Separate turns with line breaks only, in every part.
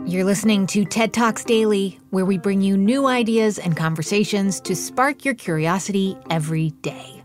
You're listening to TED Talks Daily, where we bring you new ideas and conversations to spark your curiosity every day.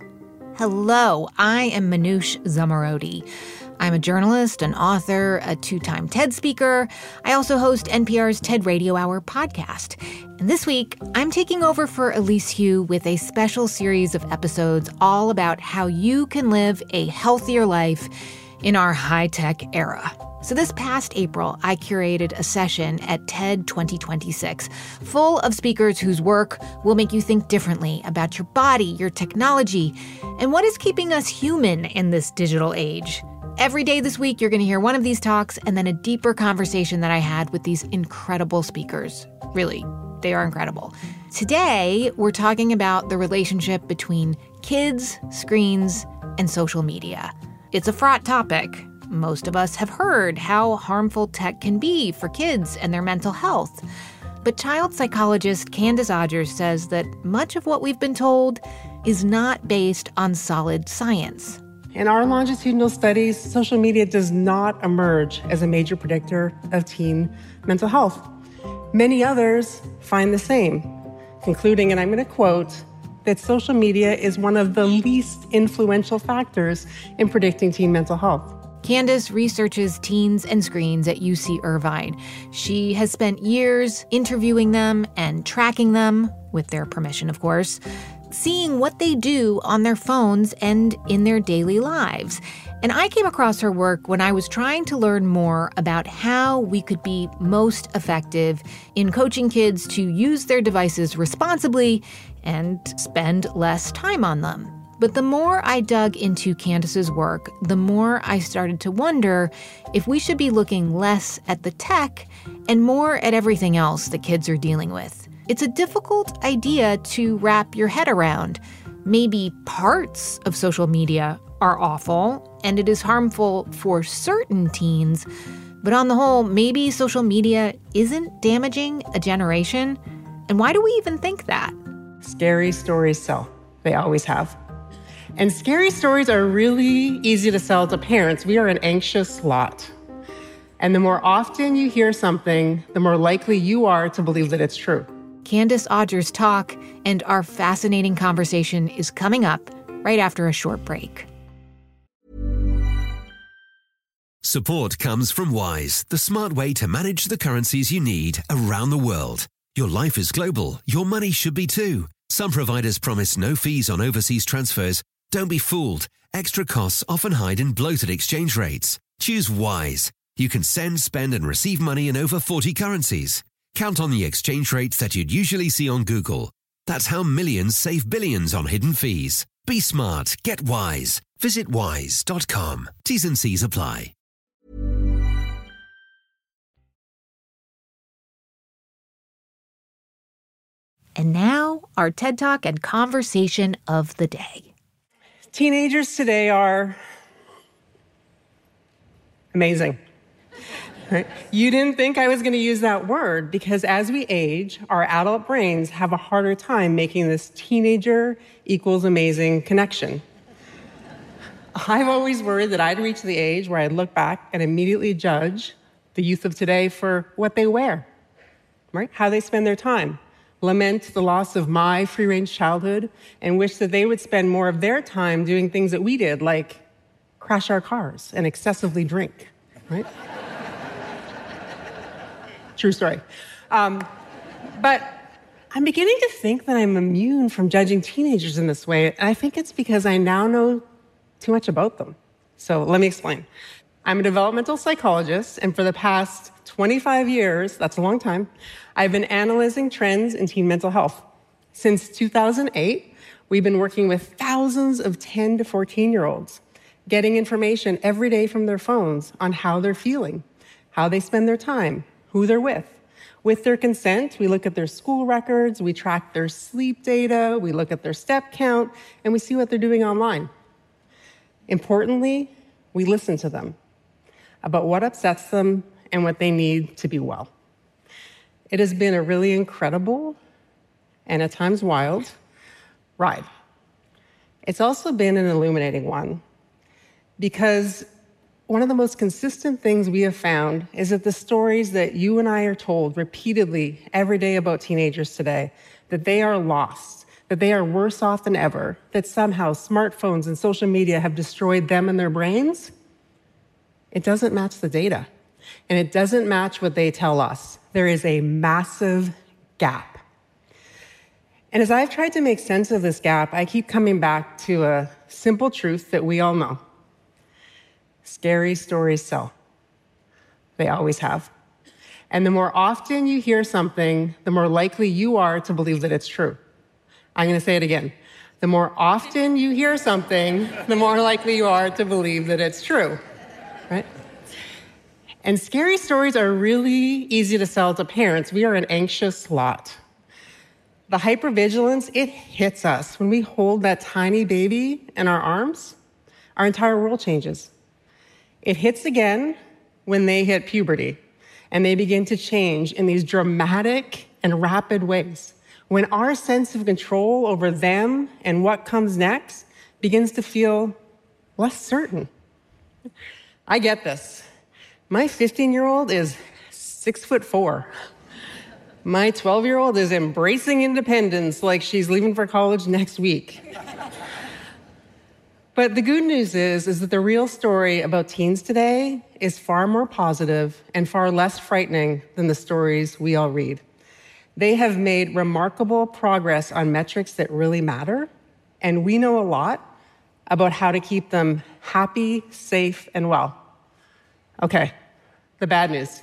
Hello, I am Manoush Zomorodi. I'm a journalist, an author, a two-time TED speaker. I also host NPR's TED Radio Hour podcast. And this week, I'm taking over for Elise Hu with a special series of episodes all about how you can live a healthier life in our high-tech era. So this past April, I curated a session at TED 2026 full of speakers whose work will make you think differently about your body, your technology, and what is keeping us human in this digital age. Every day this week, you're going to hear one of these talks and then a deeper conversation that I had with these incredible speakers. Really, they are incredible. Today, we're talking about the relationship between kids, screens, and social media. It's a fraught topic. Most of us have heard how harmful tech can be for kids and their mental health. But child psychologist Candace Odgers says that much of what we've been told is not based on solid science.
In our longitudinal studies, social media does not emerge as a major predictor of teen mental health. Many others find the same, concluding, and I'm going to quote, that social media is one of the least influential factors in predicting teen mental health.
Candace researches teens and screens at UC Irvine. She has spent years interviewing them and tracking them, with their permission, of course, seeing what they do on their phones and in their daily lives. And I came across her work when I was trying to learn more about how we could be most effective in coaching kids to use their devices responsibly and spend less time on them. But the more I dug into Candace's work, the more I started to wonder if we should be looking less at the tech and more at everything else the kids are dealing with. It's a difficult idea to wrap your head around. Maybe parts of social media are awful and it is harmful for certain teens, but on the whole, maybe social media isn't damaging a generation. And why do we even think that?
Scary stories sell. They always have. And scary stories are really easy to sell to parents. We are an anxious lot. And the more often you hear something, the more likely you are to believe that it's true.
Candace Odgers' talk and our fascinating conversation is coming up right after a short break.
Support comes from Wise, the smart way to manage the currencies you need around the world. Your life is global. Your money should be too. Some providers promise no fees on overseas transfers. Don't be fooled. Extra costs often hide in bloated exchange rates. Choose Wise. You can send, spend, and receive money in over 40 currencies. Count on the exchange rates that you'd usually see on Google. That's how millions save billions on hidden fees. Be smart. Get Wise. Visit wise.com. T's and C's apply.
And now, our TED Talk and conversation of the day.
Teenagers today are amazing. Right? You didn't think I was going to use that word because as we age, our adult brains have a harder time making this teenager equals amazing connection. I've always worried that I'd reach the age where I'd look back and immediately judge the youth of today for what they wear, right? How they spend their time. Lament the loss of my free-range childhood and wish that they would spend more of their time doing things that we did, like crash our cars and excessively drink, right? True story. But I'm beginning to think that I'm immune from judging teenagers in this way, and I think it's because I now know too much about them. So let me explain. I'm a developmental psychologist, and for the past 25 years, that's a long time, I've been analyzing trends in teen mental health. Since 2008, we've been working with thousands of 10 to 14-year-olds, getting information every day from their phones on how they're feeling, how they spend their time, who they're with. With their consent, we look at their school records, we track their sleep data, we look at their step count, and we see what they're doing online. Importantly, we listen to them about what upsets them and what they need to be well. It has been a really incredible and at times wild ride. It's also been an illuminating one because one of the most consistent things we have found is that the stories that you and I are told repeatedly every day about teenagers today, that they are lost, that they are worse off than ever, that somehow smartphones and social media have destroyed them and their brains, it doesn't match the data. And it doesn't match what they tell us. There is a massive gap. And as I've tried to make sense of this gap, I keep coming back to a simple truth that we all know. Scary stories sell. They always have. And the more often you hear something, the more likely you are to believe that it's true. I'm going to say it again. The more often you hear something, the more likely you are to believe that it's true, right? And scary stories are really easy to sell to parents. We are an anxious lot. The hypervigilance, it hits us. When we hold that tiny baby in our arms, our entire world changes. It hits again when they hit puberty, and they begin to change in these dramatic and rapid ways. When our sense of control over them and what comes next begins to feel less certain. I get this. My 15-year-old is 6'4". My 12-year-old is embracing independence like she's leaving for college next week. But the good news is that the real story about teens today is far more positive and far less frightening than the stories we all read. They have made remarkable progress on metrics that really matter, and we know a lot about how to keep them happy, safe, and well. Okay, the bad news.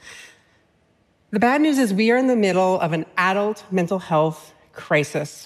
The bad news is we are in the middle of an adult mental health crisis.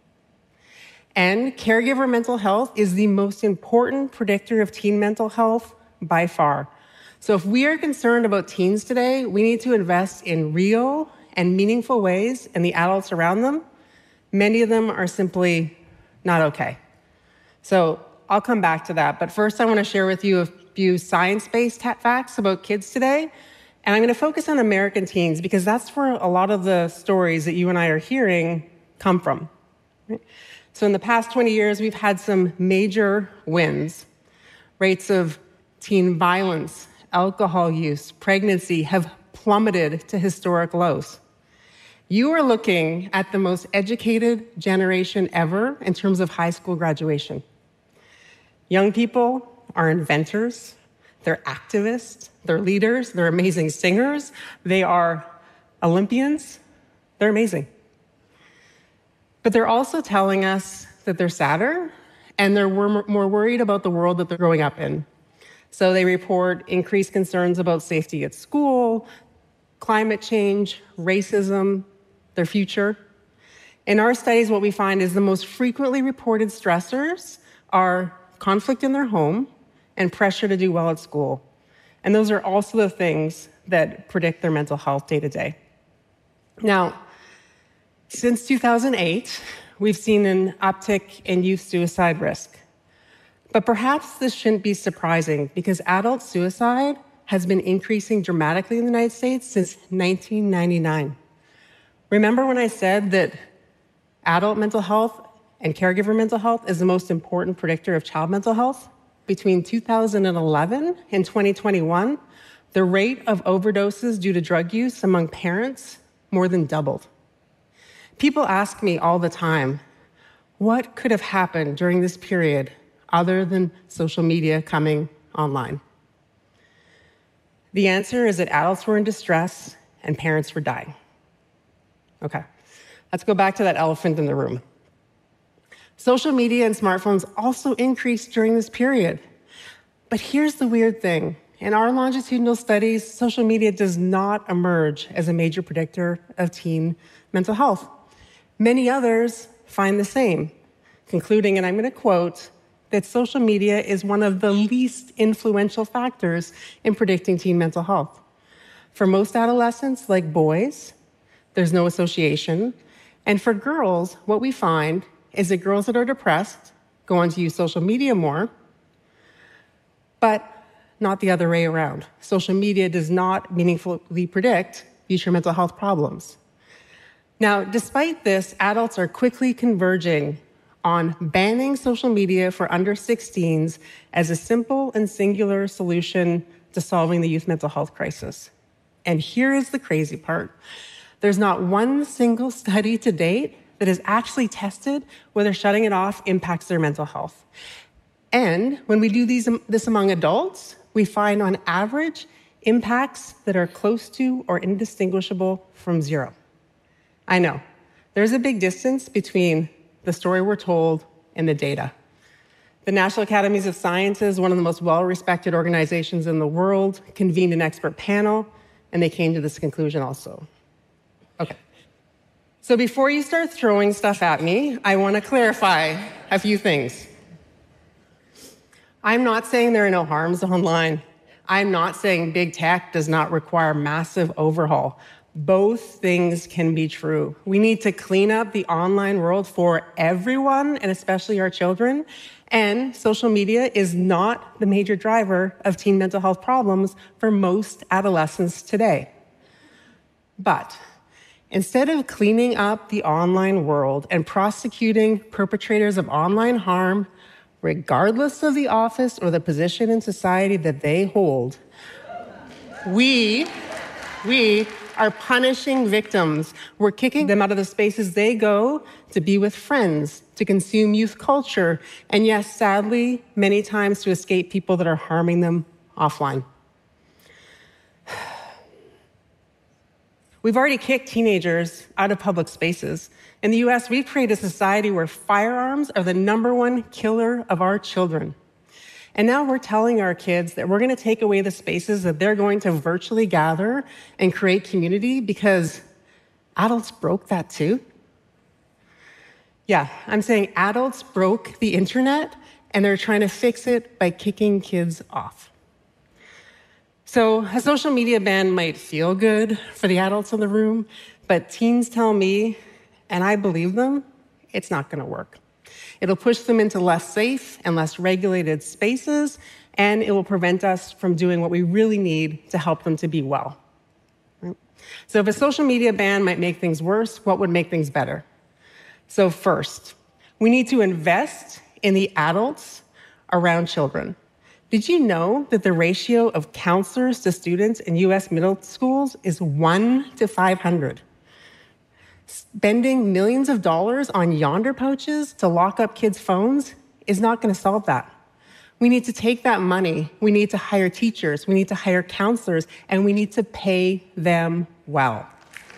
And caregiver mental health is the most important predictor of teen mental health by far. So if we are concerned about teens today, we need to invest in real and meaningful ways in the adults around them. Many of them are simply not okay. So I'll come back to that. But first, I want to share with you a few science-based facts about kids today. And I'm going to focus on American teens because that's where a lot of the stories that you and I are hearing come from. Right? So in the past 20 years, we've had some major wins. Rates of teen violence, alcohol use, pregnancy have plummeted to historic lows. You are looking at the most educated generation ever in terms of high school graduation. Young people are inventors, they're activists, they're leaders, they're amazing singers, they are Olympians, they're amazing. But they're also telling us that they're sadder and they're more worried about the world that they're growing up in. So they report increased concerns about safety at school, climate change, racism, their future. In our studies, what we find is the most frequently reported stressors are conflict in their home and pressure to do well at school. And those are also the things that predict their mental health day to day. Now, since 2008, we've seen an uptick in youth suicide risk. But perhaps this shouldn't be surprising because adult suicide has been increasing dramatically in the United States since 1999. Remember when I said that adult mental health and caregiver mental health is the most important predictor of child mental health? Between 2011 and 2021, the rate of overdoses due to drug use among parents more than doubled. People ask me all the time, what could have happened during this period other than social media coming online? The answer is that adults were in distress and parents were dying. Okay, let's go back to that elephant in the room. Social media and smartphones also increased during this period. But here's the weird thing. In our longitudinal studies, social media does not emerge as a major predictor of teen mental health. Many others find the same, concluding, and I'm going to quote, that social media is one of the least influential factors in predicting teen mental health. For most adolescents, like boys, there's no association. And for girls, what we find is that girls that are depressed go on to use social media more, but not the other way around. Social media does not meaningfully predict future mental health problems. Now, despite this, adults are quickly converging on banning social media for under 16s as a simple and singular solution to solving the youth mental health crisis. And here is the crazy part. There's not one single study to date that has actually tested whether shutting it off impacts their mental health. And when we do this among adults, we find on average impacts that are close to or indistinguishable from zero. I know, there's a big distance between the story we're told and the data. The National Academies of Sciences, one of the most well-respected organizations in the world, convened an expert panel, and they came to this conclusion also. Okay. So before you start throwing stuff at me, I want to clarify a few things. I'm not saying there are no harms online. I'm not saying big tech does not require massive overhaul. Both things can be true. We need to clean up the online world for everyone, and especially our children. And social media is not the major driver of teen mental health problems for most adolescents today. But instead of cleaning up the online world and prosecuting perpetrators of online harm, regardless of the office or the position in society that they hold, we are punishing victims. We're kicking them out of the spaces they go to be with friends, to consume youth culture, and yes, sadly, many times to escape people that are harming them offline. We've already kicked teenagers out of public spaces. In the US, we've created a society where firearms are the #1 killer of our children. And now we're telling our kids that we're going to take away the spaces that they're going to virtually gather and create community because adults broke that too. Yeah, I'm saying adults broke the internet and they're trying to fix it by kicking kids off. So a social media ban might feel good for the adults in the room, but teens tell me, and I believe them, it's not going to work. It'll push them into less safe and less regulated spaces, and it will prevent us from doing what we really need to help them to be well. Right? So if a social media ban might make things worse, what would make things better? So first, we need to invest in the adults around children. Did you know that the ratio of counselors to students in US middle schools is 1 to 500? Spending millions of dollars on Yonder pouches to lock up kids' phones is not going to solve that. We need to take that money, we need to hire teachers, we need to hire counselors, and we need to pay them well.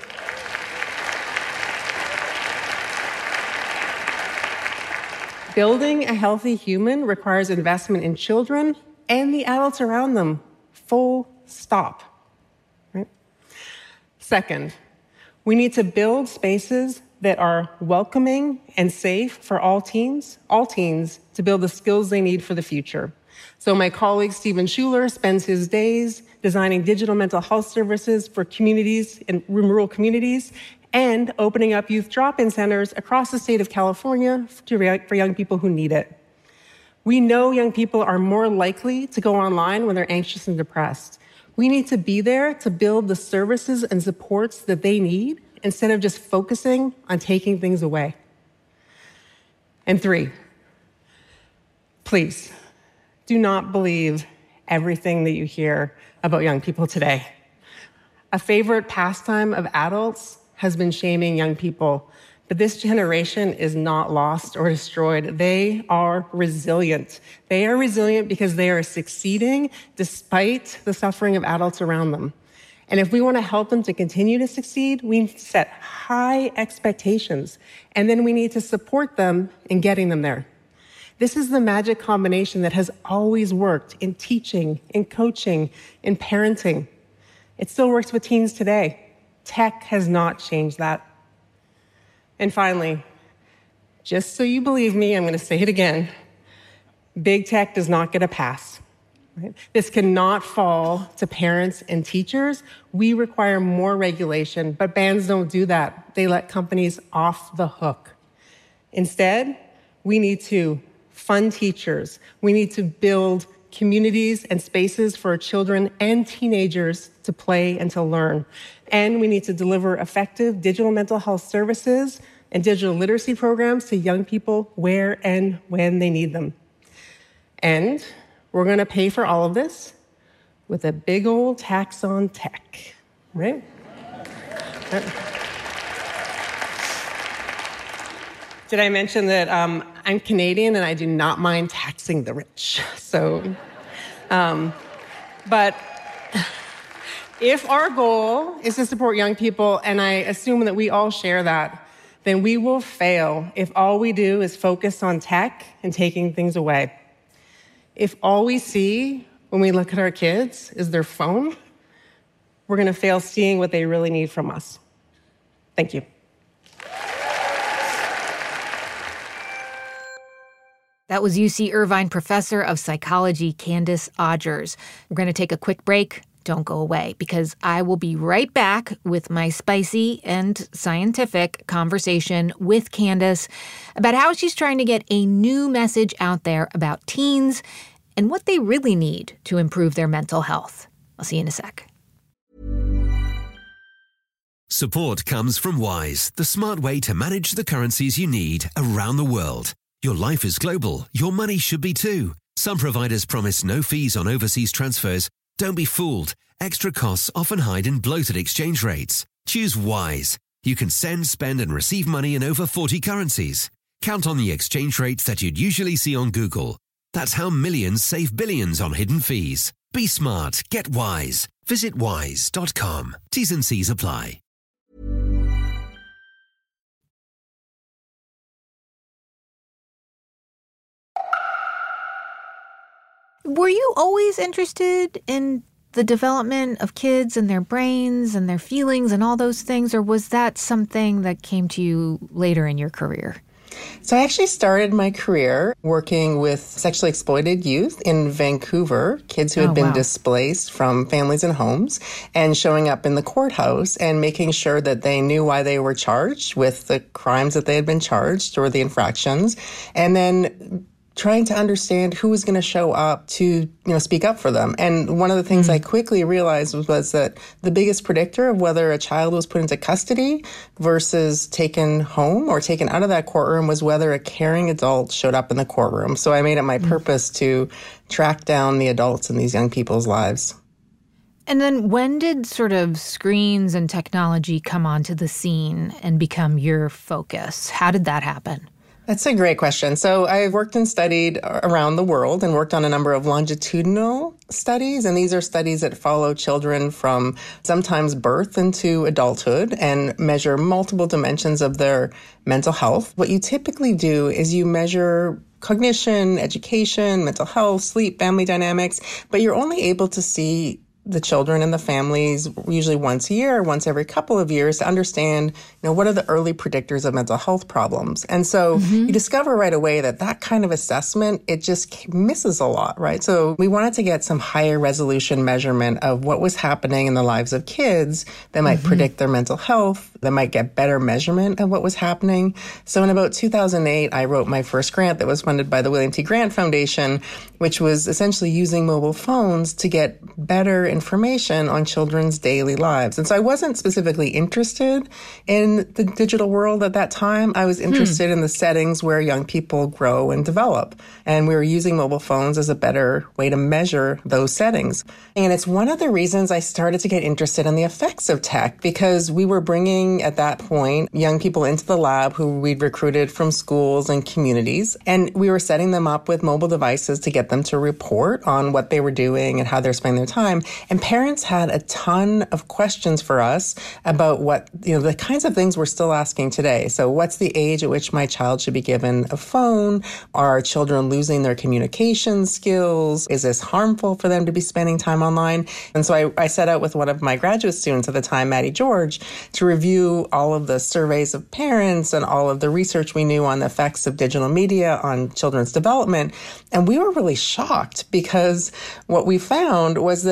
Building a healthy human requires investment in children and the adults around them, full stop. Right? Second, we need to build spaces that are welcoming and safe for all teens to build the skills they need for the future. So my colleague Stephen Schuler spends his days designing digital mental health services for communities in rural communities and opening up youth drop-in centers across the state of California for young people who need it. We know young people are more likely to go online when they're anxious and depressed. We need to be there to build the services and supports that they need instead of just focusing on taking things away. And 3, please, do not believe everything that you hear about young people today. A favorite pastime of adults has been shaming young people, but this generation is not lost or destroyed. They are resilient. They are resilient because they are succeeding despite the suffering of adults around them. And if we want to help them to continue to succeed, we need to set high expectations, and then we need to support them in getting them there. This is the magic combination that has always worked in teaching, in coaching, in parenting. It still works with teens today. Tech has not changed that. And finally, just so you believe me, I'm going to say it again, big tech does not get a pass. Right? This cannot fall to parents and teachers. We require more regulation, but bans don't do that. They let companies off the hook. Instead, we need to fund teachers. We need to build communities and spaces for children and teenagers to play and to learn. And we need to deliver effective digital mental health services and digital literacy programs to young people where and when they need them. And we're going to pay for all of this with a big old tax on tech, right? Did I mention that I'm Canadian and I do not mind taxing the rich? So, but if our goal is to support young people, and I assume that we all share that, then we will fail if all we do is focus on tech and taking things away. If all we see when we look at our kids is their phone, we're going to fail seeing what they really need from us. Thank you.
That was UC Irvine professor of psychology, Candace Odgers. We're going to take a quick break. Don't go away, because I will be right back with my spicy and scientific conversation with Candace about how she's trying to get a new message out there about teens and what they really need to improve their mental health. I'll see you in a sec.
Support comes from Wise, the smart way to manage the currencies you need around the world. Your life is global. Your money should be too. Some providers promise no fees on overseas transfers. Don't be fooled. Extra costs often hide in bloated exchange rates. Choose Wise. You can send, spend, and receive money in over 40 currencies. Count on the exchange rates that you'd usually see on Google. That's how millions save billions on hidden fees. Be smart. Get Wise. Visit wise.com. T's and C's apply.
Were you always interested in the development of kids and their brains and their feelings and all those things, or was that something that came to you later in your career?
So I actually started my career working with sexually exploited youth in Vancouver, kids who had been displaced from families and homes, and showing up in the courthouse and making sure that they knew why they were charged with the crimes that they had been charged or the infractions, and then trying to understand who was going to show up to, speak up for them. And one of the things I quickly realized was that the biggest predictor of whether a child was put into custody versus taken home or taken out of that courtroom was whether a caring adult showed up in the courtroom. So I made it my purpose to track down the adults in these young people's lives.
And then when did sort of screens and technology come onto the scene and become your focus? How did that happen?
That's a great question. So I've worked and studied around the world and worked on a number of longitudinal studies. And these are studies that follow children from sometimes birth into adulthood and measure multiple dimensions of their mental health. What you typically do is you measure cognition, education, mental health, sleep, family dynamics, but you're only able to see the children and the families usually once a year, once every couple of years to understand, what are the early predictors of mental health problems. And so you discover right away that that kind of assessment, it just misses a lot, right? So we wanted to get some higher resolution measurement of what was happening in the lives of kids that might predict their mental health, that might get better measurement of what was happening. So in about 2008, I wrote my first grant that was funded by the William T. Grant Foundation, which was essentially using mobile phones to get better information on children's daily lives. And so I wasn't specifically interested in the digital world at that time. I was interested in the settings where young people grow and develop. And we were using mobile phones as a better way to measure those settings. And it's one of the reasons I started to get interested in the effects of tech, because we were bringing, at that point, young people into the lab who we'd recruited from schools and communities. And we were setting them up with mobile devices to get them to report on what they were doing and how they're spending their time. And parents had a ton of questions for us about what, the kinds of things we're still asking today. So what's the age at which my child should be given a phone? Are children losing their communication skills? Is this harmful for them to be spending time online? And so I set out with one of my graduate students at the time, Maddie George, to review all of the surveys of parents and all of the research we knew on the effects of digital media on children's development. And we were really shocked because what we found was that there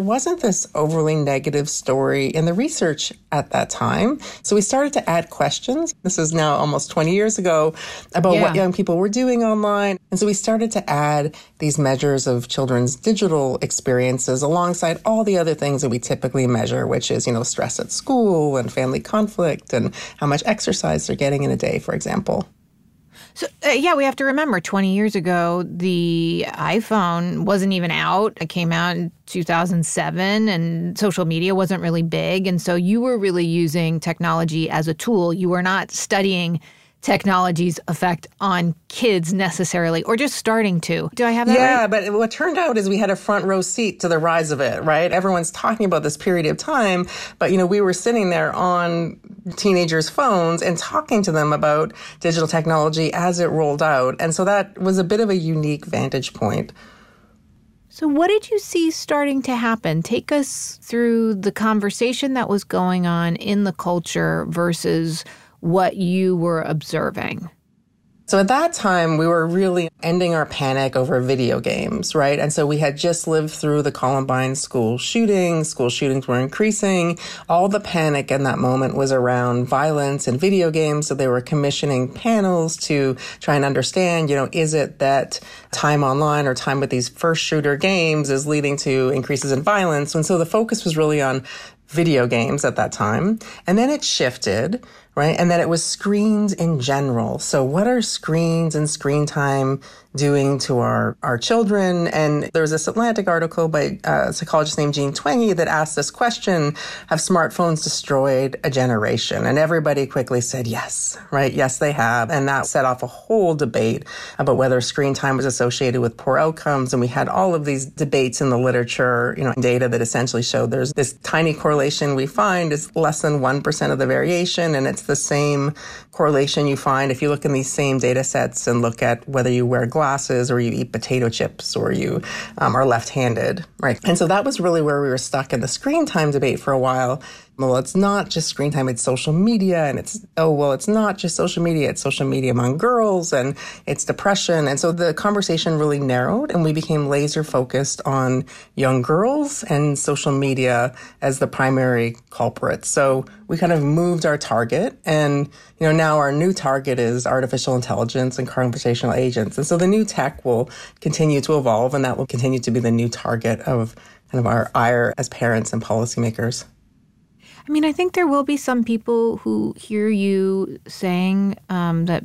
wasn't this overly negative story in the research at that time. So we started to add questions. This is now almost 20 years ago, about what young people were doing online. And so we started to add these measures of children's digital experiences alongside all the other things that we typically measure, which is, stress at school and family conflict and how much exercise they're getting in a day, for example.
So, we have to remember 20 years ago, the iPhone wasn't even out. It came out in 2007 and social media wasn't really big. And so you were really using technology as a tool. You were not studying technology's effect on kids necessarily, or just starting to. Do I have that right?
Yeah, but what turned out is we had a front row seat to the rise of it, right? Everyone's talking about this period of time, but, we were sitting there on teenagers' phones and talking to them about digital technology as it rolled out. And so that was a bit of a unique vantage point.
So what did you see starting to happen? Take us through the conversation that was going on in the culture versus what you were observing.
So at that time, we were really ending our panic over video games, right? And so we had just lived through the Columbine school shootings. School shootings were increasing. All the panic in that moment was around violence and video games. So they were commissioning panels to try and understand, is it that time online or time with these first shooter games is leading to increases in violence? And so the focus was really on video games at that time. And then it shifted, right? And then it was screens in general. So what are screens and screen time doing to our children? And there was this Atlantic article by a psychologist named Jean Twenge that asked this question: have smartphones destroyed a generation? And everybody quickly said yes, right? Yes, they have. And that set off a whole debate about whether screen time was associated with poor outcomes. And we had all of these debates in the literature, data that essentially showed there's this tiny correlation we find is less than 1% of the variation. And it's the same correlation you find if you look in these same data sets and look at whether you wear glasses or you eat potato chips or you are left-handed, right? And so that was really where we were stuck in the screen time debate for a while. Well, it's not just screen time, it's social media. And it's not just social media, it's social media among girls and it's depression. And so the conversation really narrowed and we became laser focused on young girls and social media as the primary culprit. So we kind of moved our target and, now our new target is artificial intelligence and conversational agents. And so the new tech will continue to evolve and that will continue to be the new target of kind of our ire as parents and policymakers.
I think there will be some people who hear you saying that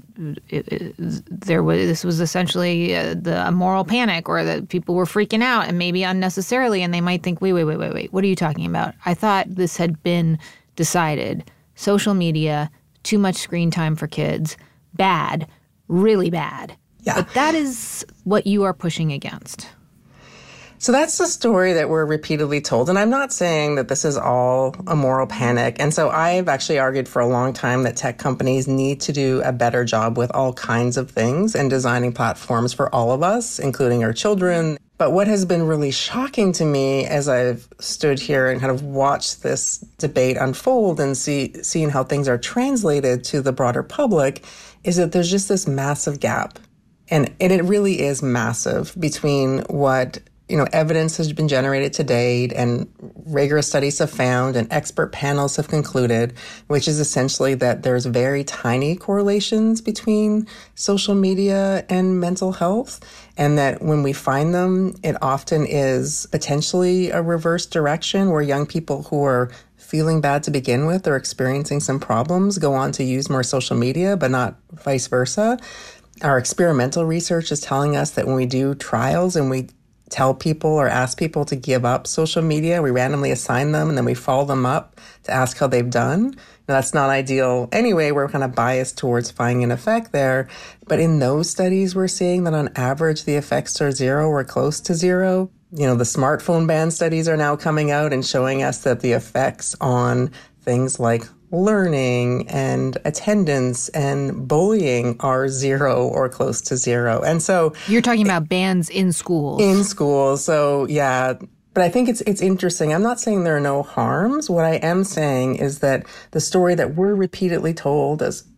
this was essentially a moral panic, or that people were freaking out and maybe unnecessarily, and they might think, wait, what are you talking about? I thought this had been decided. Social media, too much screen time for kids, bad, really bad.
Yeah.
But that is what you are pushing against.
So that's the story that we're repeatedly told. And I'm not saying that this is all a moral panic. And so I've actually argued for a long time that tech companies need to do a better job with all kinds of things and designing platforms for all of us, including our children. But what has been really shocking to me as I've stood here and kind of watched this debate unfold and seeing how things are translated to the broader public is that there's just this massive gap. And it really is massive between what evidence has been generated to date and rigorous studies have found and expert panels have concluded, which is essentially that there's very tiny correlations between social media and mental health. And that when we find them, it often is potentially a reverse direction where young people who are feeling bad to begin with or experiencing some problems go on to use more social media, but not vice versa. Our experimental research is telling us that when we do trials and we tell people or ask people to give up social media, we randomly assign them and then we follow them up to ask how they've done. Now, that's not ideal anyway. We're kind of biased towards finding an effect there. But in those studies, we're seeing that on average, the effects are zero or close to zero. The smartphone ban studies are now coming out and showing us that the effects on things like learning and attendance and bullying are zero or close to zero. And so
you're talking about bans in schools.
In schools. So yeah. But I think it's interesting. I'm not saying there are no harms. What I am saying is that the story that we're repeatedly told as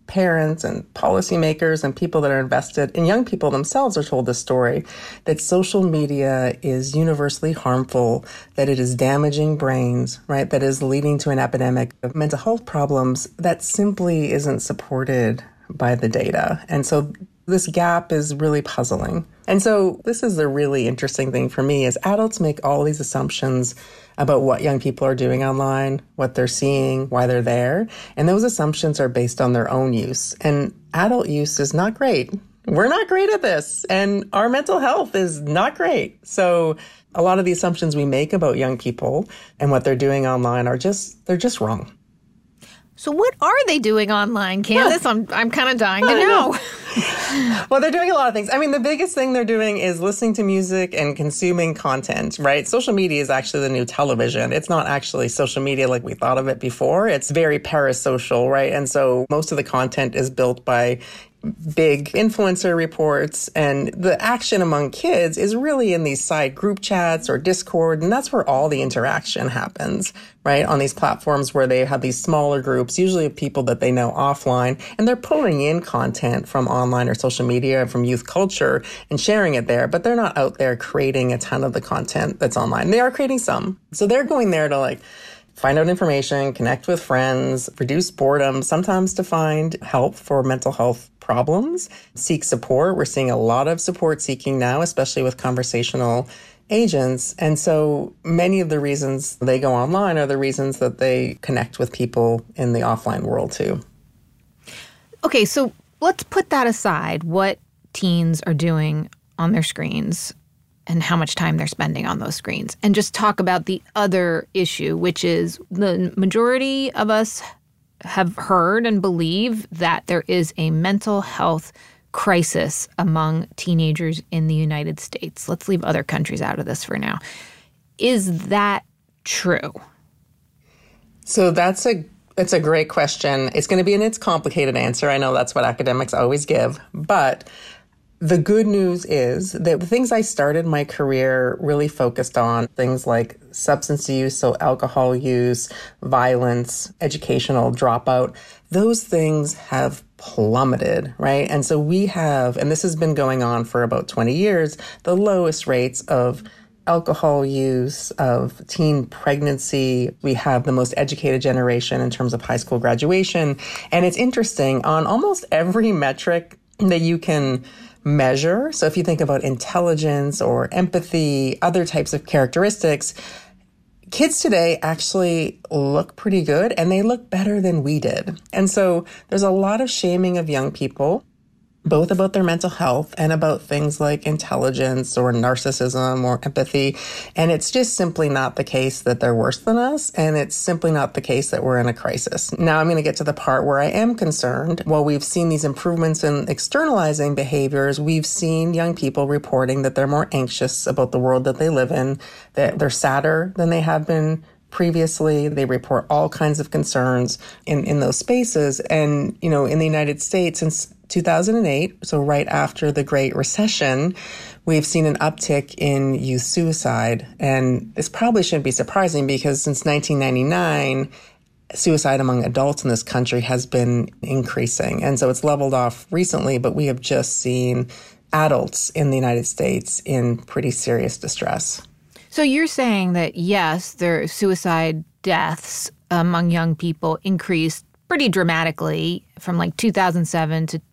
parents and policymakers and people that are invested, and young people themselves are told this story, that social media is universally harmful, that it is damaging brains, right? That is leading to an epidemic of mental health problems that simply isn't supported by the data. And so this gap is really puzzling. And so this is the really interesting thing for me is adults make all these assumptions about what young people are doing online, what they're seeing, why they're there. And those assumptions are based on their own use. And adult use is not great. We're not great at this. And our mental health is not great. So a lot of the assumptions we make about young people and what they're doing online they're just wrong.
So what are they doing online, Candace? I'm kind of dying to know.
Well, they're doing a lot of things. I mean, the biggest thing they're doing is listening to music and consuming content, right? Social media is actually the new television. It's not actually social media like we thought of it before. It's very parasocial, right? And so most of the content is built by big influencer reports, and the action among kids is really in these side group chats or Discord, and that's where all the interaction happens, right? On these platforms where they have these smaller groups, usually of people that they know offline, and they're pulling in content from online or social media and from youth culture and sharing it there, but they're not out there creating a ton of the content that's online. They are creating some. So they're going there to find out information, connect with friends, reduce boredom, sometimes to find help for mental health problems, seek support. We're seeing a lot of support seeking now, especially with conversational agents. And so many of the reasons they go online are the reasons that they connect with people in the offline world too.
Okay, so let's put that aside, what teens are doing on their screens and how much time they're spending on those screens, and just talk about the other issue, which is the majority of us have heard and believe that there is a mental health crisis among teenagers in the United States. Let's leave other countries out of this for now. Is that true?
So it's a great question. It's going to be its complicated answer. I know that's what academics always give, but the good news is that the things I started my career really focused on, things like substance use, so alcohol use, violence, educational dropout, those things have plummeted, right? And so we have, and this has been going on for about 20 years, the lowest rates of alcohol use, of teen pregnancy. We have the most educated generation in terms of high school graduation. And it's interesting, on almost every metric that you can measure, so if you think about intelligence or empathy, other types of characteristics, kids today actually look pretty good, and they look better than we did. And so there's a lot of shaming of young people, both about their mental health and about things like intelligence or narcissism or empathy. And it's just simply not the case that they're worse than us. And it's simply not the case that we're in a crisis. Now I'm going to get to the part where I am concerned. While we've seen these improvements in externalizing behaviors, we've seen young people reporting that they're more anxious about the world that they live in, that they're sadder than they have been previously. They report all kinds of concerns in those spaces. And, in the United States, since 2008, so right after the Great Recession, we've seen an uptick in youth suicide. And this probably shouldn't be surprising because since 1999, suicide among adults in this country has been increasing. And so it's leveled off recently, but we have just seen adults in the United States in pretty serious distress.
So you're saying that, yes, there suicide deaths among young people increased pretty dramatically from 2007 to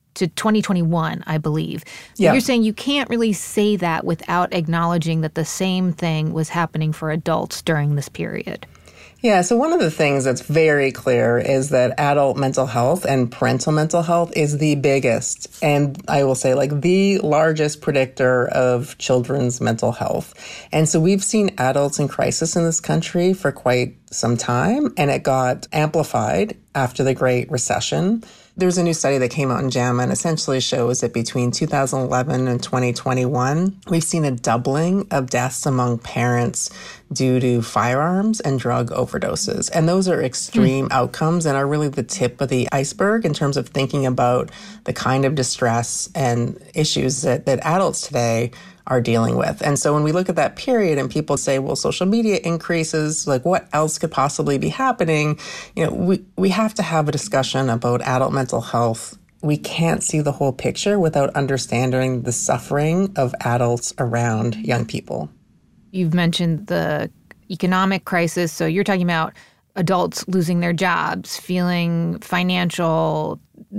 2021, I believe. But You're saying you can't really say that without acknowledging that the same thing was happening for adults during this period.
Yeah, so one of the things that's very clear is that adult mental health and parental mental health is the biggest, and I will say the largest predictor of children's mental health. And so we've seen adults in crisis in this country for quite some time, and it got amplified after the Great Recession. There's a new study that came out in JAMA and essentially shows that between 2011 and 2021, we've seen a doubling of deaths among parents due to firearms and drug overdoses. And those are extreme outcomes and are really the tip of the iceberg in terms of thinking about the kind of distress and issues that adults today are dealing with. And so when we look at that period and people say, well, social media increases, like what else could possibly be happening? We have to have a discussion about adult mental health. We can't see the whole picture without understanding the suffering of adults around young people.
You've mentioned the economic crisis. So you're talking about adults losing their jobs, feeling financial,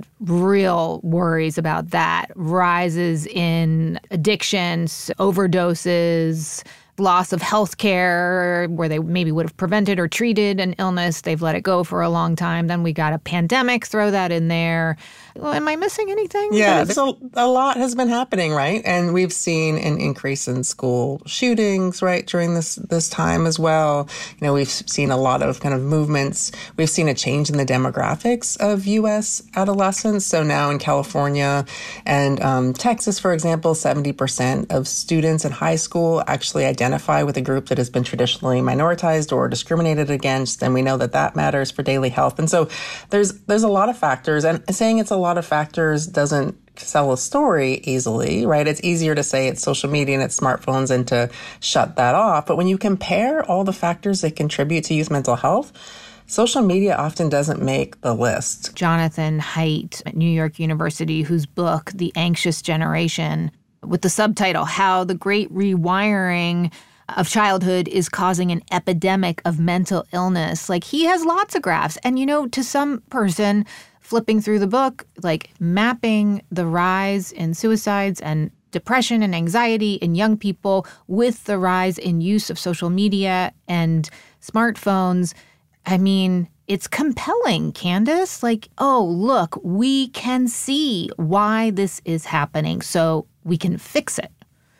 real worries about that, rises in addictions, overdoses, loss of health care where they maybe would have prevented or treated an illness. They've let it go for a long time. Then we got a pandemic, throw that in there. Well, am I missing anything?
Yeah, so a lot has been happening, right? And we've seen an increase in school shootings, right, during this time as well. We've seen a lot of kind of movements. We've seen a change in the demographics of U.S. adolescents. So now in California and Texas, for example, 70% of students in high school actually identify with a group that has been traditionally minoritized or discriminated against. And we know that matters for daily health. And so there's a lot of factors. And saying it's a lot of factors doesn't sell a story easily, right? It's easier to say it's social media and it's smartphones and to shut that off. But when you compare all the factors that contribute to youth mental health, social media often doesn't make the list.
Jonathan Haidt at New York University, whose book, The Anxious Generation, with the subtitle, How the Great Rewiring of Childhood is Causing an Epidemic of Mental Illness. Like, he has lots of graphs. And, to some person flipping through the book, like mapping the rise in suicides and depression and anxiety in young people with the rise in use of social media and smartphones. I mean, it's compelling, Candace. Like, oh, look, we can see why this is happening, so we can fix it.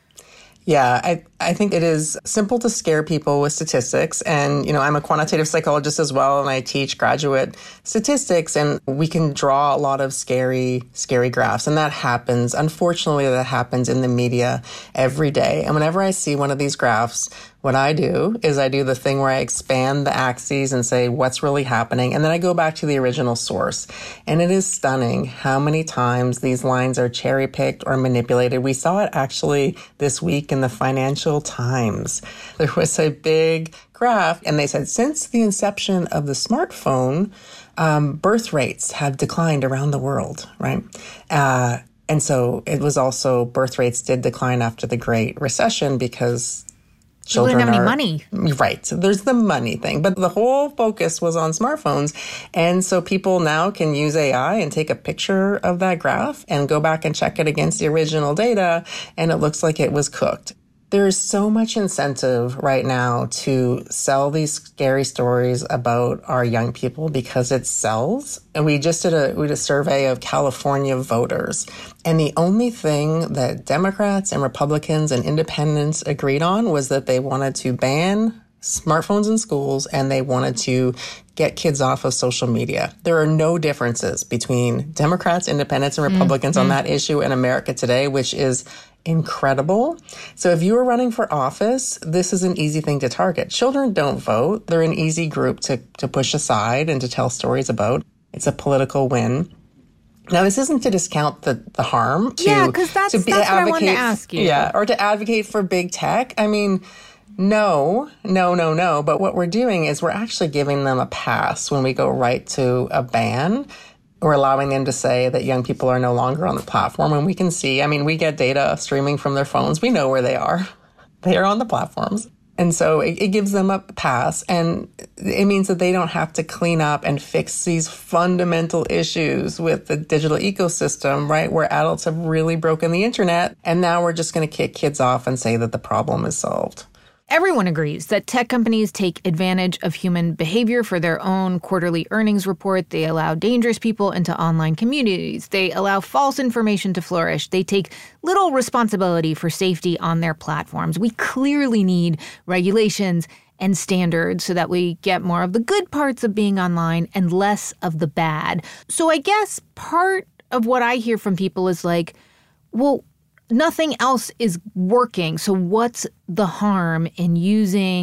Yeah, I think it is simple to scare people with statistics. And, I'm a quantitative psychologist as well, and I teach graduate statistics, and we can draw a lot of scary graphs. And that happens, unfortunately, in the media every day. And whenever I see one of these graphs, what I do is I do the thing where I expand the axes and say what's really happening. And then I go back to the original source. And it is stunning how many times these lines are cherry-picked or manipulated. We saw it actually this week in the Financial Times. There was a big graph, and they said since the inception of the smartphone, birth rates have declined around the world, right? And so it was also birth rates did decline after the Great Recession because children
didn't have any money.
Right. So there's the money thing. But the whole focus was on smartphones. And so people now can use AI and take a picture of that graph and go back and check it against the original data. And it looks like it was cooked. There is so much incentive right now to sell these scary stories about our young people because it sells. And we did a survey of California voters. And the only thing that Democrats and Republicans and independents agreed on was that they wanted to ban smartphones in schools and they wanted to get kids off of social media. There are no differences between Democrats, independents, and Republicans on that issue in America today, which is incredible. So if you are running for office, this is an easy thing to target. Children don't vote. They're an easy group to push aside and to tell stories about. It's a political win. Now, this isn't to discount the harm.
Yeah, because that's what I wanted to ask you.
Yeah, or to advocate for big tech. I mean, no. But what we're doing is we're actually giving them a pass when we go right to a ban. We're allowing them to say that young people are no longer on the platform. And we can see, we get data streaming from their phones. We know where they are. They are on the platforms. And so it gives them a pass. And it means that they don't have to clean up and fix these fundamental issues with the digital ecosystem, right? Where adults have really broken the internet. And now we're just going to kick kids off and say that the problem is solved.
Everyone agrees that tech companies take advantage of human behavior for their own quarterly earnings report. They allow dangerous people into online communities. They allow false information to flourish. They take little responsibility for safety on their platforms. We clearly need regulations and standards so that we get more of the good parts of being online and less of the bad. So I guess part of what I hear from people is like, well, nothing else is working. So what's the harm in using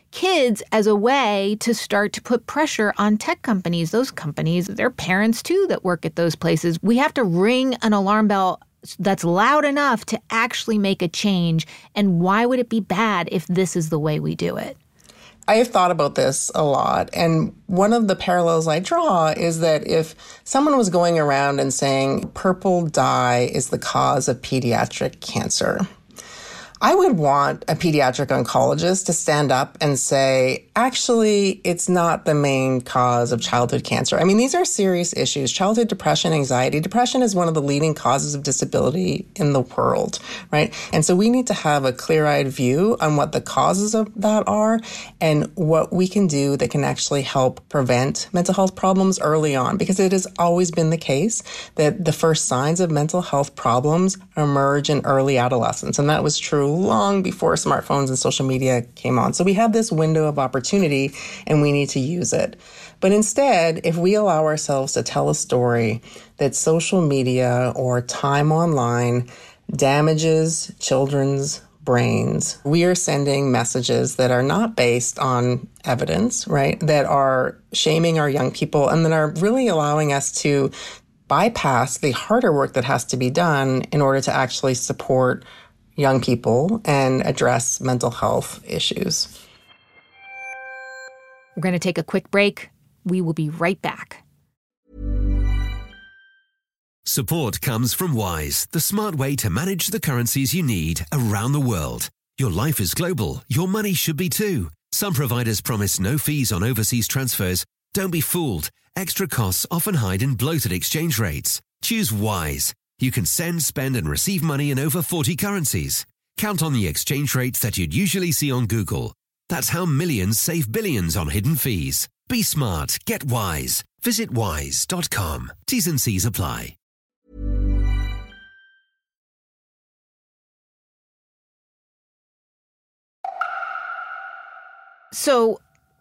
kids as a way to start to put pressure on tech companies. Those companies, they're parents too that work at those places. We have to ring an alarm bell that's loud enough to actually make a change. And why would it be bad if this is the way we do it?
I have thought about this a lot, and one of the parallels I draw is that if someone was going around and saying purple dye is the cause of pediatric cancer, I would want a pediatric oncologist to stand up and say, actually, it's not the main cause of childhood cancer. I mean, these are serious issues. Childhood depression, anxiety. Depression is one of the leading causes of disability in the world, right? And so we need to have a clear-eyed view on what the causes of that are and what we can do that can actually help prevent mental health problems early on, because it has always been the case that the first signs of mental health problems emerge in early adolescence. And that was true long before smartphones and social media came on. So we have this window of opportunity and we need to use it. But instead, if we allow ourselves to tell a story that social media or time online damages children's brains, we are sending messages that are not based on evidence, right? That are shaming our young people and that are really allowing us to bypass the harder work that has to be done in order to actually support young people and address mental health issues.
We're going to take a quick break. We will be right back.
Support comes from Wise, the smart way to manage the currencies you need around the world. Your life is global. Your money should be too. Some providers promise no fees on overseas transfers. Don't be fooled. Extra costs often hide in bloated exchange rates. Choose Wise. You can send, spend, and receive money in over 40 currencies. Count on the exchange rates that you'd usually see on Google. That's how millions save billions on hidden fees. Be smart. Get Wise. Visit wise.com. T's and C's apply.
So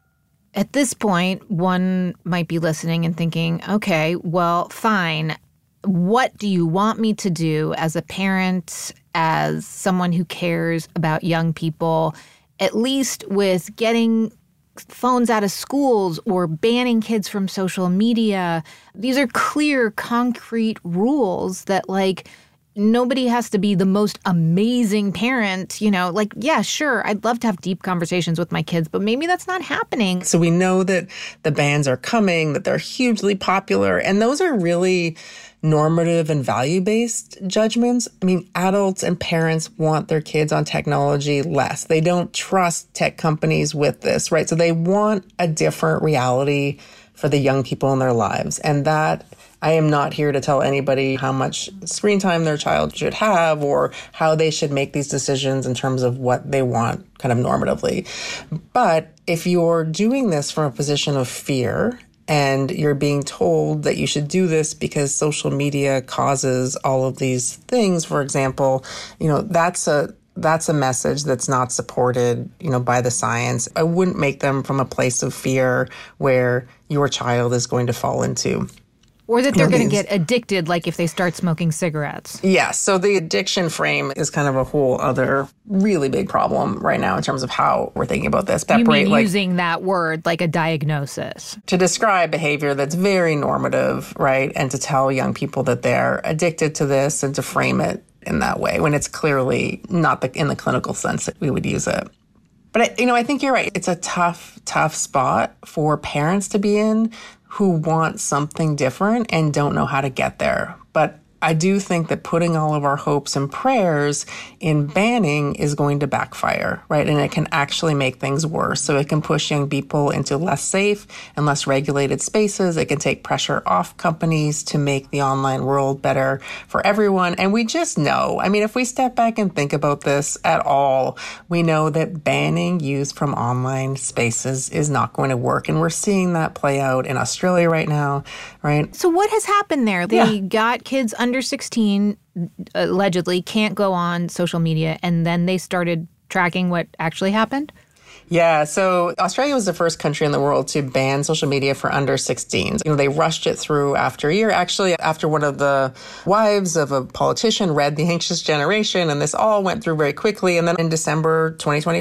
at this point, one might be listening and thinking, okay, well, fine. What do you want me to do as a parent, as someone who cares about young people, at least with getting phones out of schools or banning kids from social media? These are clear, concrete rules that, like, nobody has to be the most amazing parent, yeah, sure, I'd love to have deep conversations with my kids, but maybe that's not happening.
So we know that the bans are coming, that they're hugely popular, and those are really normative and value-based judgments. I mean, adults and parents want their kids on technology less. They don't trust tech companies with this, right? So they want a different reality for the young people in their lives. And that, I am not here to tell anybody how much screen time their child should have or how they should make these decisions in terms of what they want kind of normatively. But if you're doing this from a position of fear and you're being told that you should do this because social media causes all of these things, for example, that's a message that's not supported, by the science. I wouldn't make them from a place of fear where your child is going to fall into.
Or that they're going to get addicted, like if they start smoking cigarettes.
Yeah, so the addiction frame is kind of a whole other really big problem right now in terms of how we're thinking about this.
You mean using that word like a diagnosis? To
describe behavior that's very normative, right? And to tell young people that they're addicted to this and to frame it in that way when it's clearly not in the clinical sense that we would use it. But, I think you're right. It's a tough spot for parents to be in who want something different and don't know how to get there. But I do think that putting all of our hopes and prayers in banning is going to backfire, right? And it can actually make things worse. So it can push young people into less safe and less regulated spaces. It can take pressure off companies to make the online world better for everyone. And we just know, if we step back and think about this at all, we know that banning use from online spaces is not going to work. And we're seeing that play out in Australia right now, right?
So what has happened there? They got kids under 16, allegedly, can't go on social media, and then they started tracking what actually happened?
Yeah, so Australia was the first country in the world to ban social media for under 16s. They rushed it through after a year. Actually, after one of the wives of a politician read The Anxious Generation, and this all went through very quickly. And then in December 2024,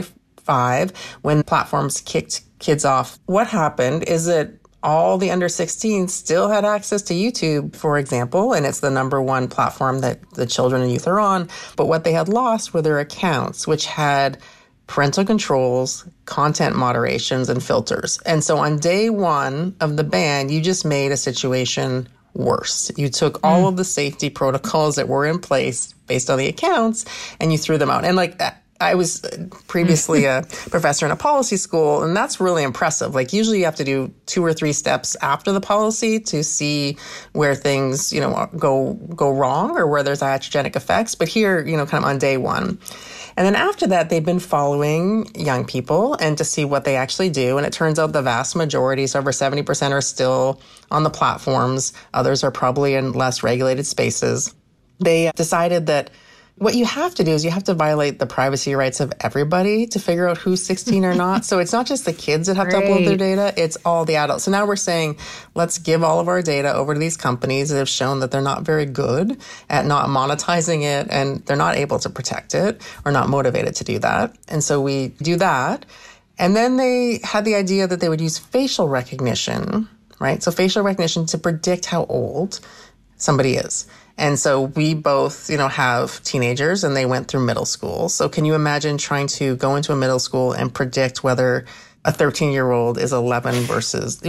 5, when platforms kicked kids off, what happened is that all the under 16 still had access to YouTube, for example, and it's the number one platform that the children and youth are on. But what they had lost were their accounts, which had parental controls, content moderations, and filters. And so on day one of the ban, you just made a situation worse. You took all of the safety protocols that were in place based on the accounts and you threw them out. And like I was previously a professor in a policy school, and that's really impressive. Like usually you have to do 2 or 3 steps after the policy to see where things, go wrong or where there's iatrogenic effects. But here, kind of on day one. And then after that, they've been following young people and to see what they actually do. And it turns out the vast majority, so over 70%, are still on the platforms. Others are probably in less regulated spaces. They decided that what you have to do is you have to violate the privacy rights of everybody to figure out who's 16 or not. So it's not just the kids that have to upload their data, it's all the adults. So now we're saying, let's give all of our data over to these companies that have shown that they're not very good at not monetizing it and they're not able to protect it or not motivated to do that. And so we do that. And then they had the idea that they would use facial recognition, right? So facial recognition to predict how old somebody is. And so we both, have teenagers and they went through middle school. So can you imagine trying to go into a middle school and predict whether a 13-year-old is 11 versus,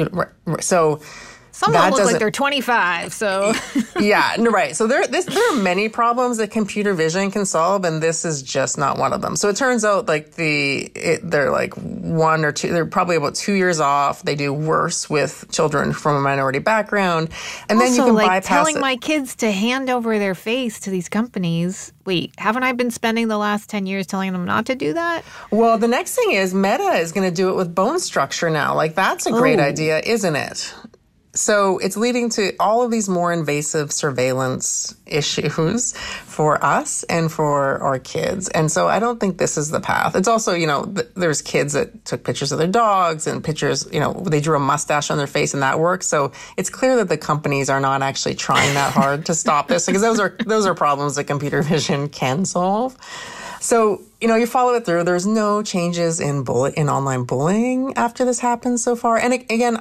so
some of them look like they're 25, so.
Yeah, right. So there are many problems that computer vision can solve, and this is just not one of them. So it turns out like they're like 1 or 2, they're probably about 2 years off. They do worse with children from a minority background. And
also,
then you can
like
bypass
telling my kids to hand over their face to these companies. Wait, haven't I been spending the last 10 years telling them not to do that?
Well, the next thing is Meta is going to do it with bone structure now. Like that's a great idea, isn't it? So it's leading to all of these more invasive surveillance issues for us and for our kids. And so I don't think this is the path. It's also, there's kids that took pictures of their dogs and pictures, they drew a mustache on their face and that works. So it's clear that the companies are not actually trying that hard to stop this because those are problems that computer vision can solve. So, you follow it through. There's no changes in online bullying after this happens so far. And again,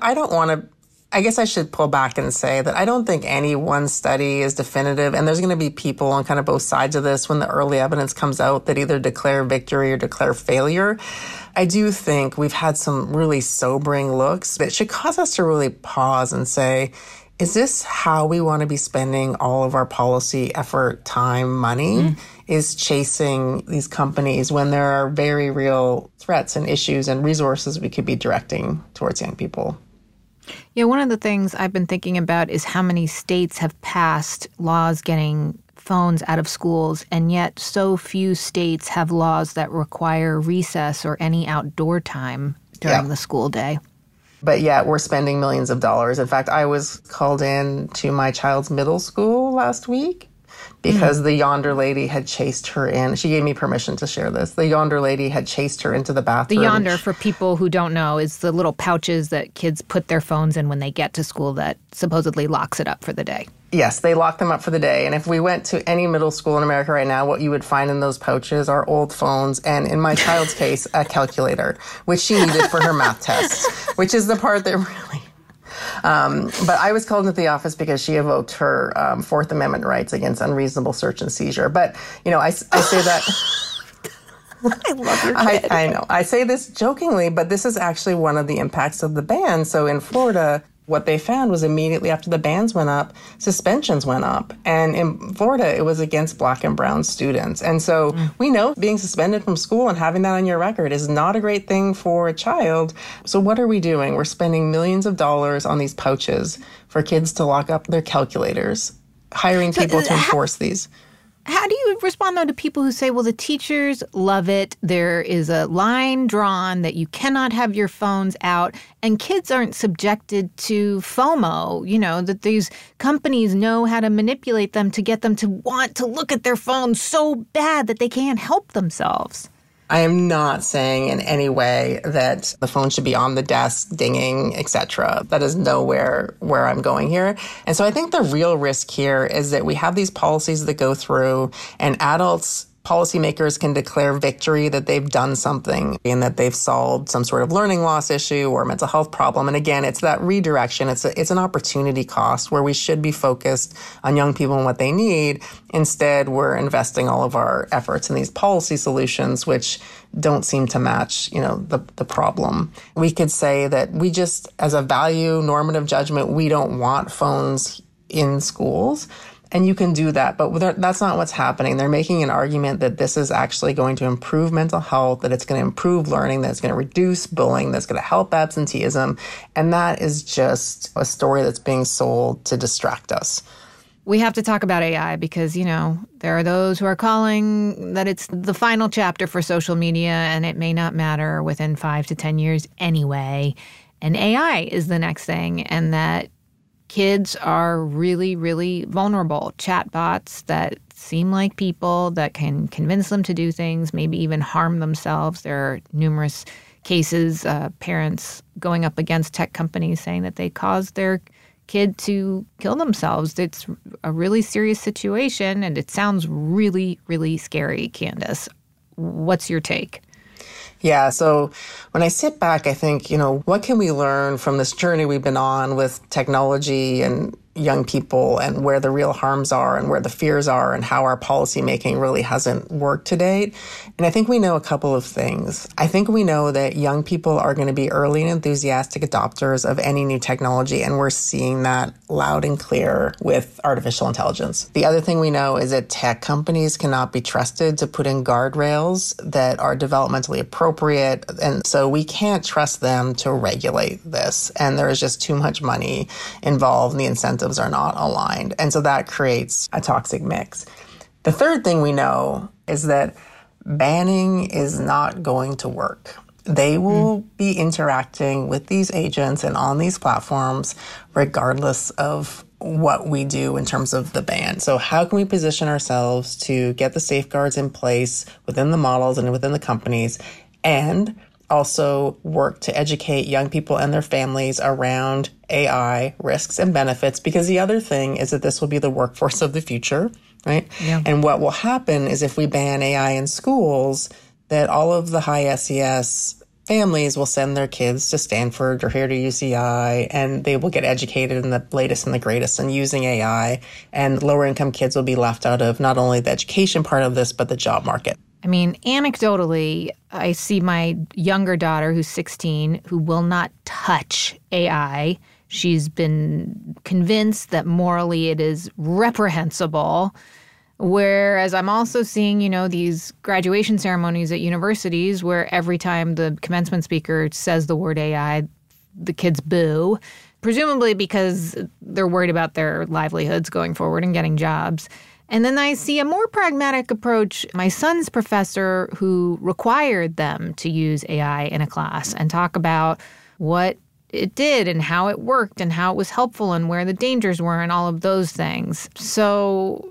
I guess I should pull back and say that I don't think any one study is definitive, and there's going to be people on kind of both sides of this when the early evidence comes out that either declare victory or declare failure. I do think we've had some really sobering looks that should cause us to really pause and say, is this how we want to be spending all of our policy effort, time, money? Is chasing these companies when there are very real threats and issues and resources we could be directing towards young people?
Yeah, one of the things I've been thinking about is how many states have passed laws getting phones out of schools, and yet so few states have laws that require recess or any outdoor time during the school day.
But yet we're spending millions of dollars. In fact, I was called in to my child's middle school last week because the Yonder lady had chased her in. She gave me permission to share this. The Yonder lady had chased her into the bathroom.
The Yonder, for people who don't know, is the little pouches that kids put their phones in when they get to school that supposedly locks it up for the day.
Yes, they lock them up for the day. And if we went to any middle school in America right now, what you would find in those pouches are old phones and, in my child's case, a calculator, which she needed for her math test, which is the part that really... but I was called into the office because she evoked her Fourth Amendment rights against unreasonable search and seizure. But, I say that...
I love your kid.
I know. I say this jokingly, but this is actually one of the impacts of the ban. So in Florida, what they found was immediately after the bans went up, suspensions went up. And in Florida, it was against Black and brown students. And so we know being suspended from school and having that on your record is not a great thing for a child. So what are we doing? We're spending millions of dollars on these pouches for kids to lock up their calculators, hiring people to enforce these.
How do you respond, though, to people who say, well, the teachers love it. There is a line drawn that you cannot have your phones out, and kids aren't subjected to FOMO, that these companies know how to manipulate them to get them to want to look at their phones so bad that they can't help themselves.
I am not saying in any way that the phone should be on the desk, dinging, etc. That is nowhere where I'm going here. And so I think the real risk here is that we have these policies that go through and adults policymakers can declare victory that they've done something and that they've solved some sort of learning loss issue or mental health problem. And again, it's that redirection. It's an opportunity cost where we should be focused on young people and what they need. Instead, we're investing all of our efforts in these policy solutions, which don't seem to match, the problem. We could say that we just, as a value normative judgment, we don't want phones in schools. And you can do that, but that's not what's happening. They're making an argument that this is actually going to improve mental health, that it's going to improve learning, that it's going to reduce bullying, that's going to help absenteeism. And that is just a story that's being sold to distract us.
We have to talk about AI because, there are those who are calling that it's the final chapter for social media and it may not matter within 5 to 10 years anyway. And AI is the next thing, and that kids are really, really vulnerable. Chatbots that seem like people, that can convince them to do things, maybe even harm themselves. There are numerous cases, parents going up against tech companies saying that they caused their kid to kill themselves. It's a really serious situation, and it sounds really, really scary. Candace, what's your take?
Yeah, so when I sit back, I think, what can we learn from this journey we've been on with technology and young people, and where the real harms are and where the fears are and how our policy making really hasn't worked to date. And I think we know a couple of things. I think we know that young people are going to be early and enthusiastic adopters of any new technology, and we're seeing that loud and clear with artificial intelligence. The other thing we know is that tech companies cannot be trusted to put in guardrails that are developmentally appropriate, and so we can't trust them to regulate this. And there is just too much money involved, and the incentives are not aligned. And so that creates a toxic mix. The third thing we know is that banning is not going to work. They will be interacting with these agents and on these platforms regardless of what we do in terms of the ban. So how can we position ourselves to get the safeguards in place within the models and within the companies, and also work to educate young people and their families around AI risks and benefits? Because the other thing is that this will be the workforce of the future, right? Yeah. And what will happen is if we ban AI in schools, that all of the high SES families will send their kids to Stanford or here to UCI, and they will get educated in the latest and the greatest in using AI. And lower income kids will be left out of not only the education part of this, but the job market.
I mean, anecdotally, I see my younger daughter, who's 16, who will not touch AI. She's been convinced that morally it is reprehensible. Whereas I'm also seeing, these graduation ceremonies at universities where every time the commencement speaker says the word AI, the kids boo, presumably because they're worried about their livelihoods going forward and getting jobs. And then I see a more pragmatic approach. My son's professor, who required them to use AI in a class and talk about what it did and how it worked and how it was helpful and where the dangers were and all of those things. So,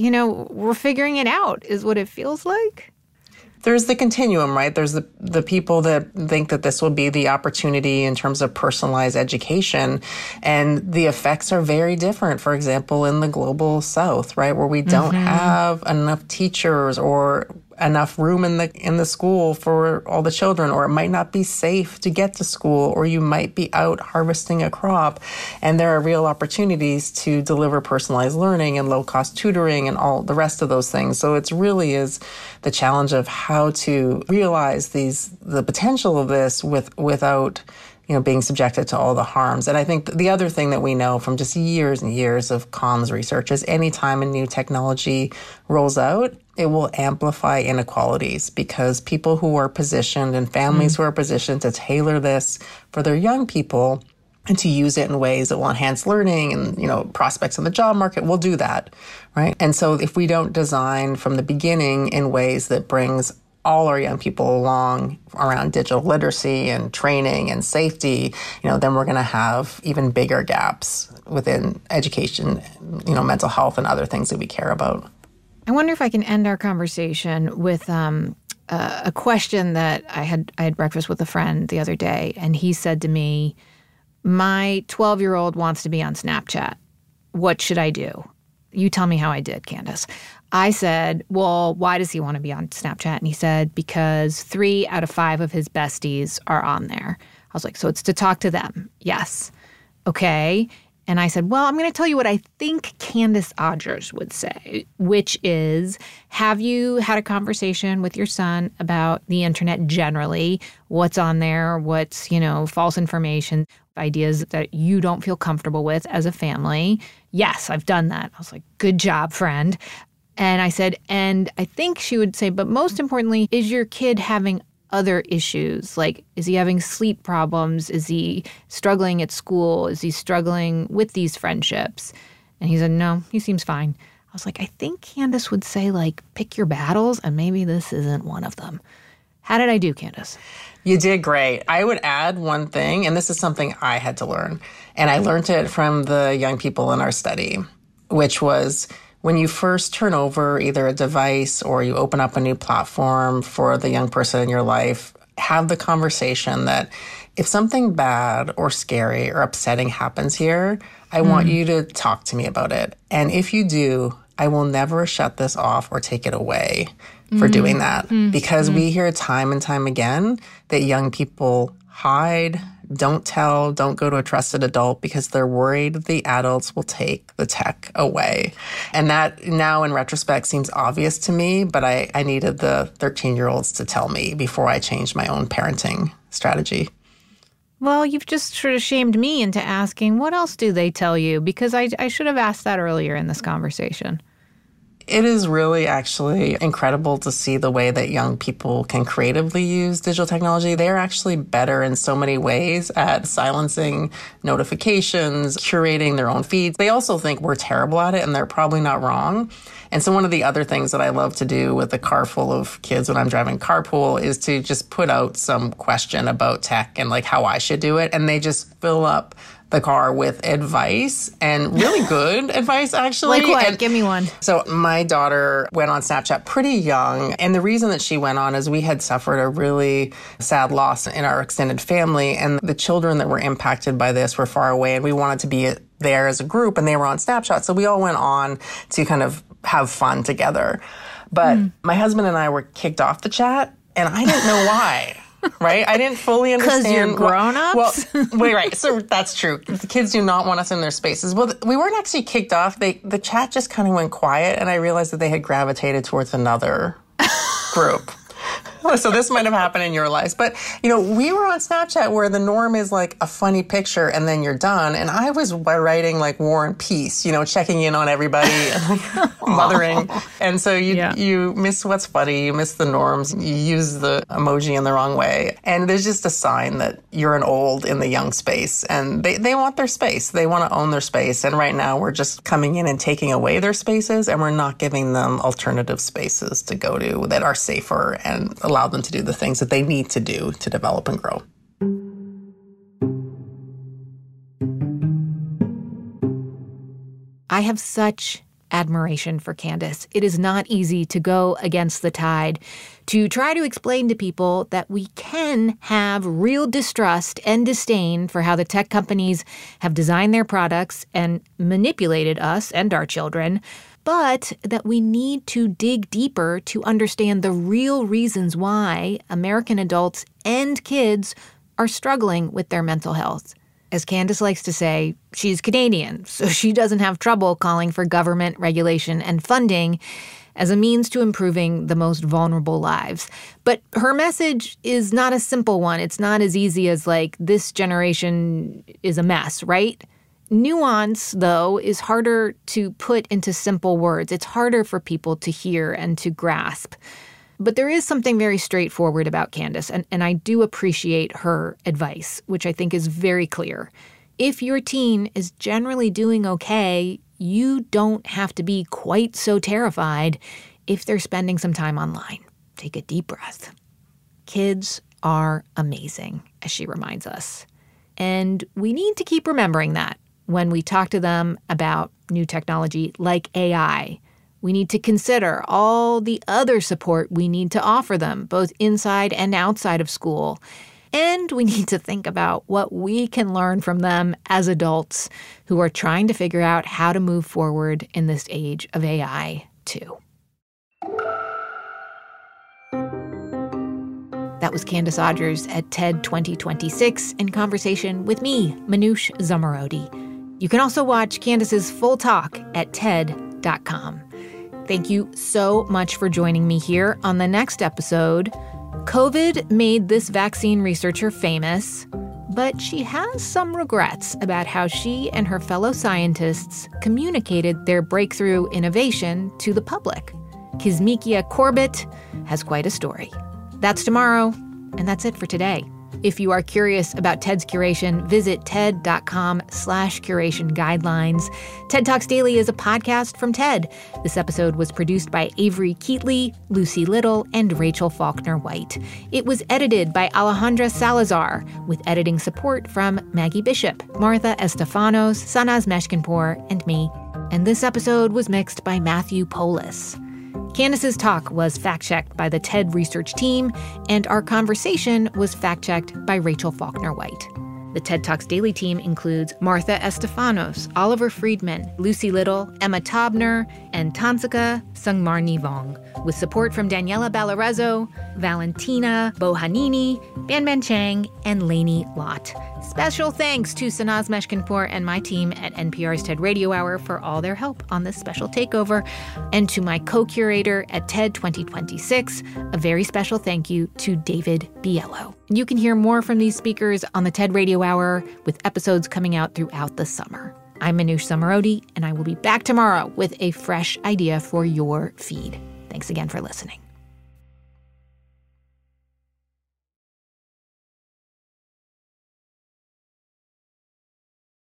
we're figuring it out, is what it feels like.
There's the continuum, right? There's the people that think that this will be the opportunity in terms of personalized education, and the effects are very different. For example, in the global South, right, where we don't have enough teachers or enough room in the school for all the children, or it might not be safe to get to school, or you might be out harvesting a crop, and there are real opportunities to deliver personalized learning and low-cost tutoring and all the rest of those things. So it really is the challenge of how to realize the potential of this without being subjected to all the harms. And I think the other thing that we know from just years and years of comms research is anytime a new technology rolls out, it will amplify inequalities, because people who are positioned and families who are positioned to tailor this for their young people and to use it in ways that will enhance learning and, prospects in the job market will do that, right? And so if we don't design from the beginning in ways that brings all our young people along around digital literacy and training and safety, then we're going to have even bigger gaps within education, mental health and other things that we care about.
I wonder if I can end our conversation with a question that I had breakfast with a friend the other day, and he said to me, my 12-year-old wants to be on Snapchat. What should I do? You tell me how I did, Candace. I said, well, why does he want to be on Snapchat? And he said, because 3 out of 5 of his besties are on there. I was like, so it's to talk to them? Yes. Okay. And I said, well, I'm going to tell you what I think Candace Odgers would say, which is, have you had a conversation with your son about the internet generally? What's on there? What's, false information, ideas that you don't feel comfortable with as a family? Yes, I've done that. I was like, good job, friend. And I said, and I think she would say, but most importantly, is your kid having other issues? Like, is he having sleep problems? Is he struggling at school? Is he struggling with these friendships? And he said, no, he seems fine. I was like, I think Candace would say, like, pick your battles, and maybe this isn't one of them. How did I do, Candace?
You did great. I would add one thing, and this is something I had to learn. And I learned it from the young people in our study, which was when you first turn over either a device or you open up a new platform for the young person in your life, have the conversation that if something bad or scary or upsetting happens here, I want you to talk to me about it. And if you do, I will never shut this off or take it away for doing that. Because we hear time and time again that young people hide, don't tell, don't go to a trusted adult because they're worried the adults will take the tech away. And that now in retrospect seems obvious to me, but I needed the 13-year-olds to tell me before I changed my own parenting strategy.
Well, you've just sort of shamed me into asking, what else do they tell you? Because I should have asked that earlier in this conversation.
It is really actually incredible to see the way that young people can creatively use digital technology. They're actually better in so many ways at silencing notifications, curating their own feeds. They also think we're terrible at it, and they're probably not wrong. And so one of the other things that I love to do with a car full of kids when I'm driving carpool is to just put out some question about tech and like how I should do it. And they just fill up the car with advice, and really good advice, actually.
Like what?
And
give me one.
So my daughter went on Snapchat pretty young, and the reason that she went on is we had suffered a really sad loss in our extended family, and the children that were impacted by this were far away, and we wanted to be there as a group, and they were on Snapchat, so we all went on to kind of have fun together. But my husband and I were kicked off the chat, and I didn't know why. Right? I didn't fully understand.
Because you're grown-ups?
Well, wait, right. So that's true. The kids do not want us in their spaces. Well, we weren't actually kicked off. The chat just kind of went quiet, and I realized that they had gravitated towards another group. So this might have happened in your lives. But, we were on Snapchat where the norm is like a funny picture and then you're done. And I was writing like War and Peace, checking in on everybody and like mothering. And so you miss what's funny, you miss the norms, you use the emoji in the wrong way. And there's just a sign that you're an old in the young space. And they want their space. They want to own their space. And right now we're just coming in and taking away their spaces, and we're not giving them alternative spaces to go to that are safer and allow them to do the things that they need to do to develop and grow.
I have such admiration for Candace. It is not easy to go against the tide, to try to explain to people that we can have real distrust and disdain for how the tech companies have designed their products and manipulated us and our children, but that we need to dig deeper to understand the real reasons why American adults and kids are struggling with their mental health. As Candace likes to say, she's Canadian, so she doesn't have trouble calling for government regulation and funding as a means to improving the most vulnerable lives. But her message is not a simple one. It's not as easy as like, this generation is a mess, right? Nuance, though, is harder to put into simple words. It's harder for people to hear and to grasp. But there is something very straightforward about Candace, and I do appreciate her advice, which I think is very clear. If your teen is generally doing okay, you don't have to be quite so terrified if they're spending some time online. Take a deep breath. Kids are amazing, as she reminds us. And we need to keep remembering that when we talk to them about new technology like AI. We need to consider all the other support we need to offer them, both inside and outside of school. And we need to think about what we can learn from them as adults who are trying to figure out how to move forward in this age of AI, too. That was Candace Odgers at TED 2026 in conversation with me, Manoush Zomorodi. You can also watch Candace's full talk at TED.com. Thank you so much for joining me here. On the next episode, COVID made this vaccine researcher famous, but she has some regrets about how she and her fellow scientists communicated their breakthrough innovation to the public. Kizzmekia Corbett has quite a story. That's tomorrow, and that's it for today. If you are curious about TED's curation, visit TED.com/curation guidelines. TED Talks Daily is a podcast from TED. This episode was produced by Avery Keatley, Lucy Little, and Rachel Faulkner-White. It was edited by Alejandra Salazar, with editing support from Maggie Bishop, Martha Estefanos, Sanaz Meshkinpour, and me. And this episode was mixed by Matthew Polis. Candace's talk was fact-checked by the TED research team, and our conversation was fact-checked by Rachel Faulkner-White. The TED Talks Daily team includes Martha Estefanos, Oliver Friedman, Lucy Little, Emma Taubner, and Tansika Sungmarnivong, with support from Daniela Balarezzo, Valentina Bohanini, Banban Chang, and Lainey Lott. Special thanks to Sanaz Meshkinpour and my team at NPR's TED Radio Hour for all their help on this special takeover, and to my co-curator at TED 2026, a very special thank you to David Biello. You can hear more from these speakers on the TED Radio Hour, with episodes coming out throughout the summer. I'm Manoush Zomorodi, and I will be back tomorrow with a fresh idea for your feed. Thanks again for listening.